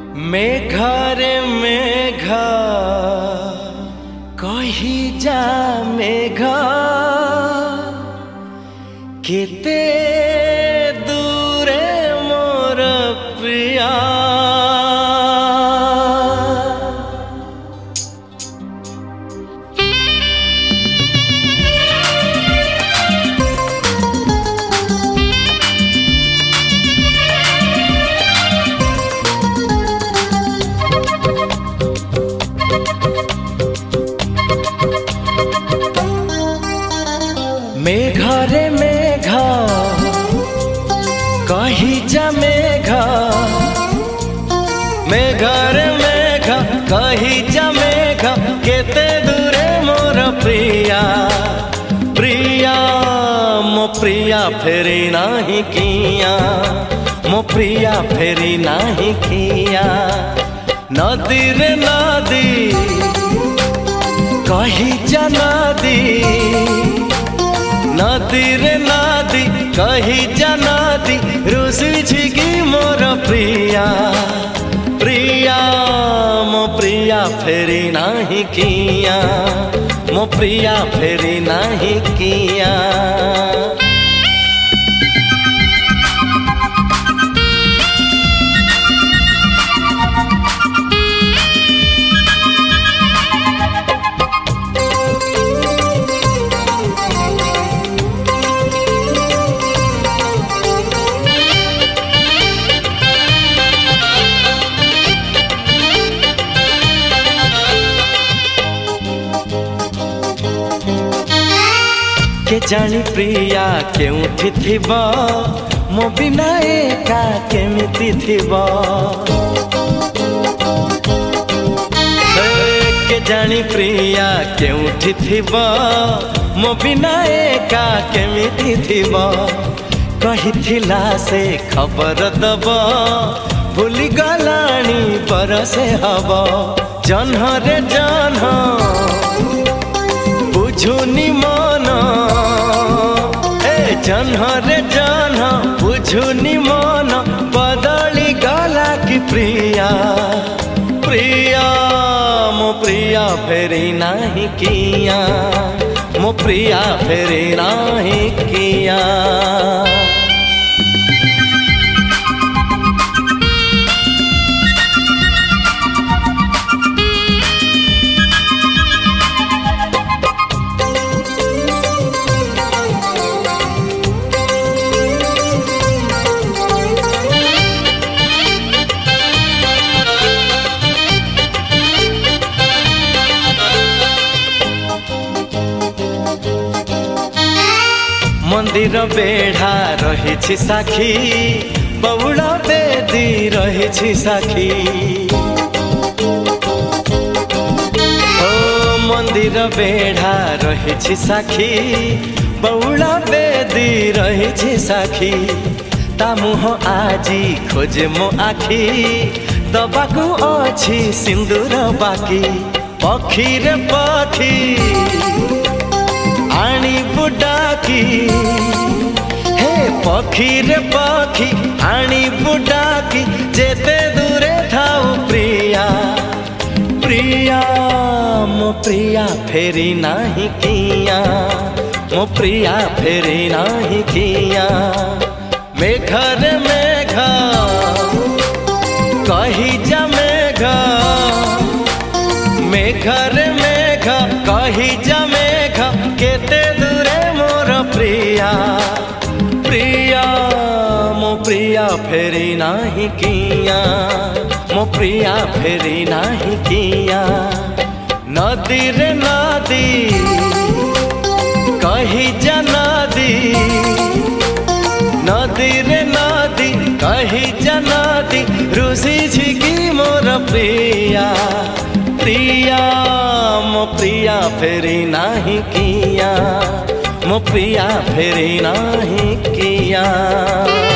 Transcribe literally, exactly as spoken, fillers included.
मेघरे मेघा कही जा मेघा केते दूरे मोर प्रिया। मेघरे मेघा कही जा मेघा मेघरे मेघा कही जा मेघा केते दूरे मोर प्रिया। प्रिया मो प्रिया फेरी नाही किया, मो प्रिया फेरी नाही किया। नदी रे नदी कही जा नदी, नदी रे नदी कही जा नदी रुसी छिगी मोर प्रिया। प्रिया मो प्रिया फेरी नाही किया, मो प्रिया फेरी नाही किया। के जानी प्रिया केउठी थिबो मो बिना एका केमिति थिबो। के जानी प्रिया केउठी थिबो मो बिना एका केमिति थिबो। कहिथिला से खबर दबो भूली गलानी बरसे हबो। जन्ह रे जन्ह बुझुनी मन, ए जन्ह रे जन्ह बुझुनी मन बदली गला की प्रिया। प्रिया मो प्रिया फेरी नाही किया, मो प्रिया फेरी नाही किया। मंदिर बेढ़ा रही साखी बउला बेदी रही साखी। ओ मंदिर बेढ़ा रही साखी बउला बेदी रही साखी। ता मुह आजी खोजे मो आखी दबाकू अछि सिंदूर बाकी। पखी रे पखी आनी बुडाकी, हे पखी रे पखी आनी बुडाकी जेते दूरे थाऊ प्रिया। प्रिया मो प्रिया फेरी नाही किया, मो प्रिया फेरी नाही किया। मेघरे मेघा कही जा मेघा मेघरे मेघा कही जा मेघा केते दूरे मोर प्रिया। प्रिया मो प्रिया फेरी नाही किया, मो प्रिया फेरी नाही किया। नदी रे नदी कही जा नदी, नदी रे नदी कही जा नदी रुसी छिगी मोर प्रिया। प्रिया मो प्रिया फेरी नाही किया, मो प्रिया फेरी नाही किया।